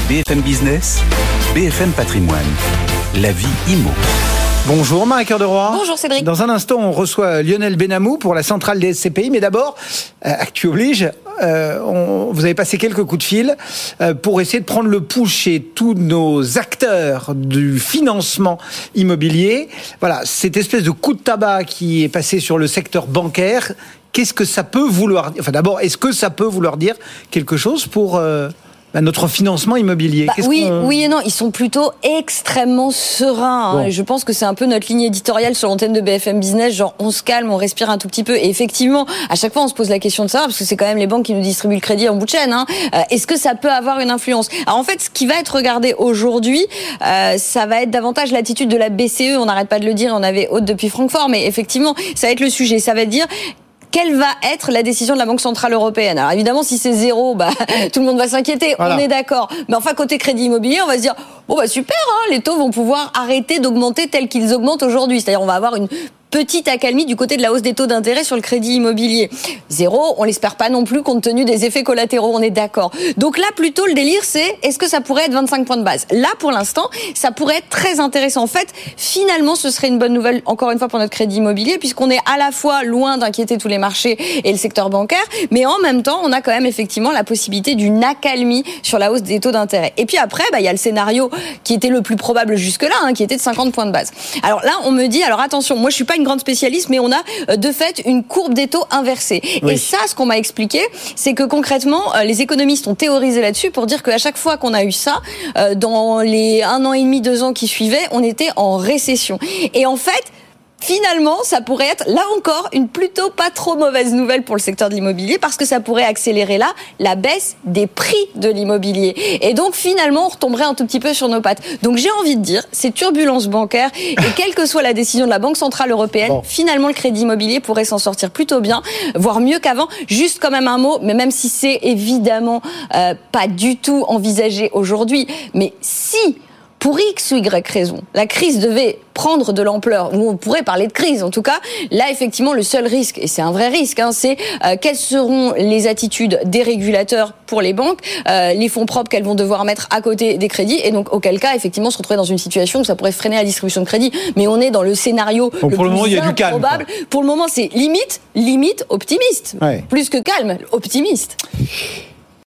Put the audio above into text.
BFM Business, BFM Patrimoine, la vie IMO. Bonjour Marie-Cœur de Roy. Bonjour Cédric. Dans un instant, on reçoit Lionel Benamou pour la centrale des SCPI. Mais d'abord, Actu oblige, vous avez passé quelques coups de fil pour essayer de prendre le pouls chez tous nos acteurs du financement immobilier. Voilà, cette espèce de coup de tabac qui est passé sur le secteur bancaire, qu'est-ce que ça peut vouloir dire ? Enfin d'abord, est-ce que ça peut vouloir dire quelque chose pour... notre financement immobilier. Oui et non, ils sont plutôt extrêmement sereins. Bon. Je pense que c'est un peu notre ligne éditoriale sur l'antenne de BFM Business, genre on se calme, on respire un tout petit peu. Et effectivement, à chaque fois on se pose la question de savoir, parce que c'est quand même les banques qui nous distribuent le crédit en bout de chaîne. Est-ce que ça peut avoir une influence ? Alors en fait, ce qui va être regardé aujourd'hui, ça va être davantage l'attitude de la BCE. On n'arrête pas de le dire, on avait hôte depuis Francfort, mais effectivement, ça va être le sujet. Ça va dire... quelle va être la décision de la Banque Centrale Européenne ? Alors évidemment, si c'est zéro, tout le monde va s'inquiéter, voilà. On est d'accord. Mais enfin, côté crédit immobilier, on va se dire, super, les taux vont pouvoir arrêter d'augmenter tels qu'ils augmentent aujourd'hui. C'est-à-dire, on va avoir une petite accalmie du côté de la hausse des taux d'intérêt sur le crédit immobilier. Zéro, on l'espère pas non plus compte tenu des effets collatéraux, on est d'accord. Donc là, plutôt, le délire, c'est est-ce que ça pourrait être 25 points de base ? Là, pour l'instant, ça pourrait être très intéressant. En fait, finalement, ce serait une bonne nouvelle, encore une fois, pour notre crédit immobilier, puisqu'on est à la fois loin d'inquiéter tous les marchés et le secteur bancaire, mais en même temps, on a quand même effectivement la possibilité d'une accalmie sur la hausse des taux d'intérêt. Et puis après, il y a le scénario qui était le plus probable jusque-là, qui était de 50 points de base. Alors là, on me dit, alors attention, moi je suis pas une grande spécialiste, mais on a de fait une courbe des taux inversée. Oui. Et ça, ce qu'on m'a expliqué, c'est que concrètement, les économistes ont théorisé là-dessus pour dire qu'à chaque fois qu'on a eu ça, dans les 1 an et demi, 2 ans qui suivaient, on était en récession. Et en fait, finalement, ça pourrait être, là encore, une plutôt pas trop mauvaise nouvelle pour le secteur de l'immobilier, parce que ça pourrait accélérer là la baisse des prix de l'immobilier. Et donc, finalement, on retomberait un tout petit peu sur nos pattes. Donc, j'ai envie de dire, ces turbulences bancaires, et quelle que soit la décision de la Banque Centrale Européenne, finalement, le crédit immobilier pourrait s'en sortir plutôt bien, voire mieux qu'avant. Juste quand même un mot, mais même si c'est évidemment pas du tout envisagé aujourd'hui, mais si... pour X ou Y raison, la crise devait prendre de l'ampleur, ou on pourrait parler de crise en tout cas, là effectivement le seul risque, et c'est un vrai risque, c'est quelles seront les attitudes des régulateurs pour les banques, les fonds propres qu'elles vont devoir mettre à côté des crédits, et donc auquel cas effectivement se retrouver dans une situation où ça pourrait freiner la distribution de crédit. Mais on est dans le scénario le plus moment, il y a du calme, probable. Pour le moment c'est limite optimiste, plus que calme, optimiste.